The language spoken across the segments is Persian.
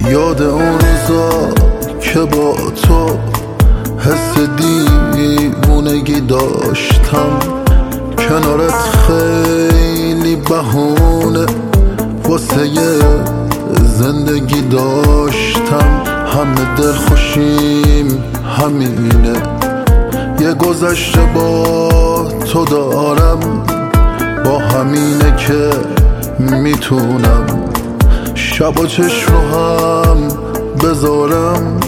یاد اون روزا که با تو حس دیوونگی داشتم، کنارت خیلی بهونه واسه زندگی داشتم. همه دل خوشیم همینه، یه گذشته با تو دارم، با همینه که میتونم شب و چشم رو هم بذارم.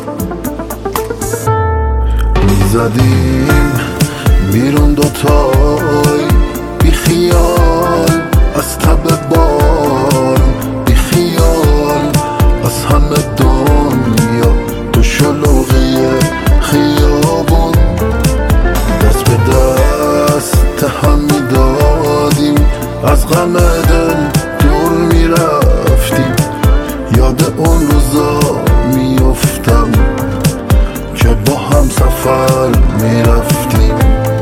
میزدیم بیرون دوتای بی خیال از تب بار، بی خیال از همه دنیا تو شلوغی خیابون، دست به دست هم میدادیم، از غم دل دور میرفتیم. یاد اون روزا میفتم که با هم سفر میرفتیم.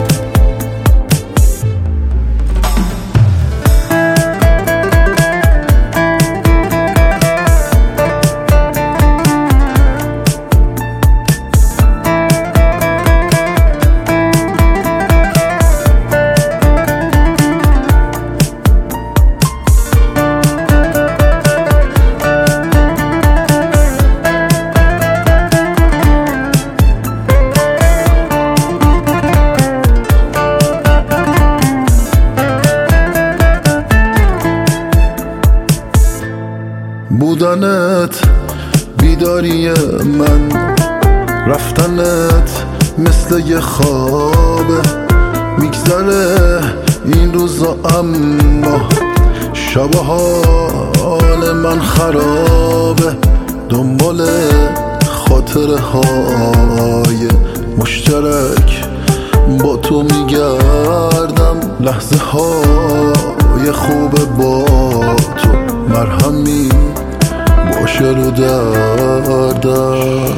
بودنت بیداری من، رفتنت مثل یه خوابه. میگذره این روزا اما شب حال من خرابه، دنبال خاطره های مشترک با تو میگردم. لحظه های خوب با تو مرهمی باشه رو دردم.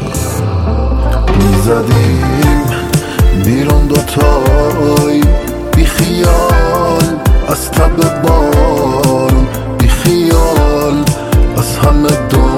میزدیم بیرون دوتای بی خیال از تب بارون، بی خیال از همه